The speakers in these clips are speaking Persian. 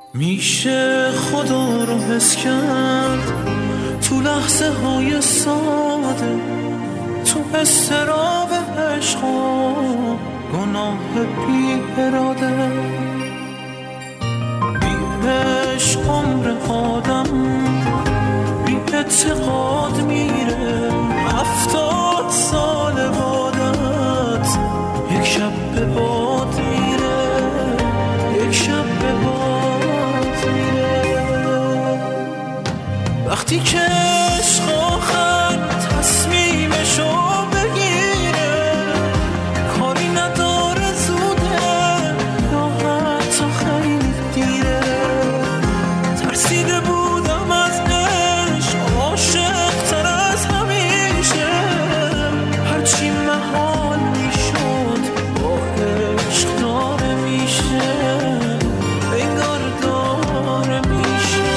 میشه خدا رو حس کرد تو لحظه های ساده، تو استراب عشق و گناه بی اراده. بی عشق عمر آدم بی اعتقاد میره، 70 سال بادت یک شب به باد میره، یک شب به باد میره. وقتی که عشق آخر تصمیمشو بگیره، کاری نداره زوده یا حتی خیلی دیره. ترسیده بودم از عشق، عاشق تر از همیشه، هرچی محال میشد با عشق داره میشه، انگار داره میشه.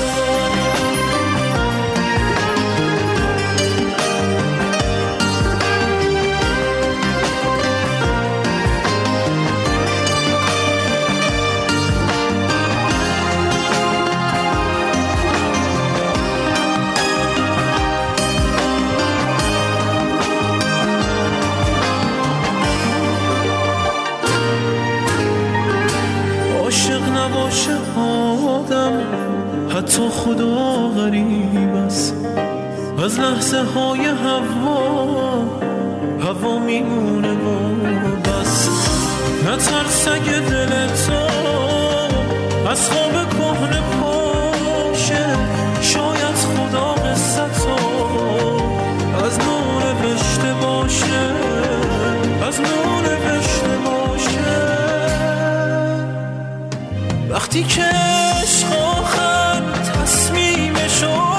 عاشق نباشه آدم، حتی خدا غریب است. از لحظه های هوا میمونه و بس. نترس اگه دل تو از خواب کهنه پاشه، شاید خدا قصتو از نو نوشته باشه، از نو نوشته باشه. وقتی که عشق آخر تصمیمشو